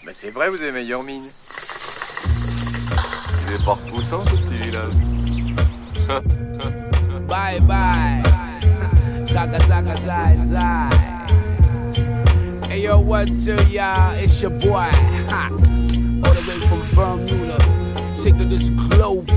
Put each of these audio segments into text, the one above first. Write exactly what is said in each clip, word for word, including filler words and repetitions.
Mais c'est vrai, vous avez meilleure mine. Il est pas repoussant, ce petit village. Bye bye. Zaga zaga zai zai. Hey yo, what to y'all? It's your boy. Ha. All the way from Bermuda. Sick of this global.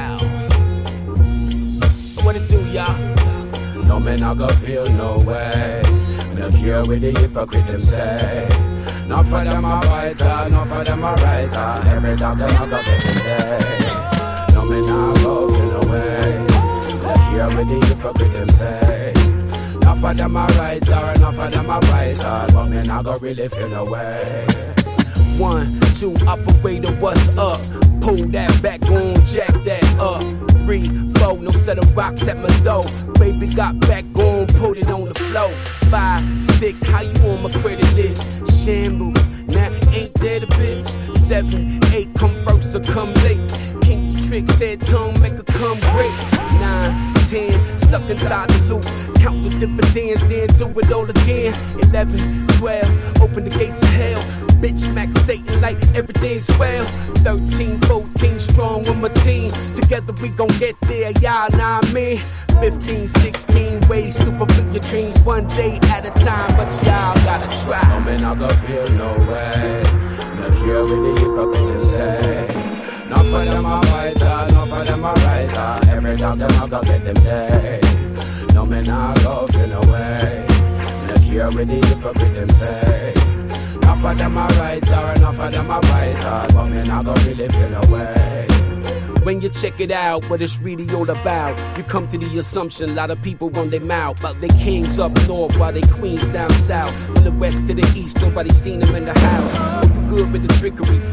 What it do, y'all? No man I go feel no way. No cure with the hypocrite them say. Not for them a biter, not for them a writer. Every dog them a go get them day. No man I go feel no way. No cure with the hypocrite them say. Not for them a writer, not for them a writer. But man I go really feel no way. One, two, operator, what's up? Pull that back on, jack that up. Three, four, no set of rocks at my door. Baby got back on, put it on the floor. Five, six, how you on my credit list? Shambles, now ain't that a bitch? Seven, eight, come first or come late. Kinky trick said tongue, make her come great. Nine, ten, stuck inside the loop. Count the dividends, then do it all again. Eleven, twelve, open the gates of hell. Bitch smack Satan like everything's swell. Thirteen, fourteen, strong with my team. Together we gon' get there, y'all know what I mean. Fifteen, sixteen, ways to fulfill your dreams. One day at a time, but y'all gotta try. No man I go feel no way. No cure with the hypocrite say. Not for them a fighter, not for them a writer. Every dog them a go get them day. No man I go feel no way. No cure with the hypocrite them say. Not for them a writer, not for them a writer. But man I go really feel no way. When you check it out, what it's really all about, you come to the assumption a lot of people run their mouth about their kings up north while they queens down south. From the west to the east, nobody seen them in the house. If you good with the trickery,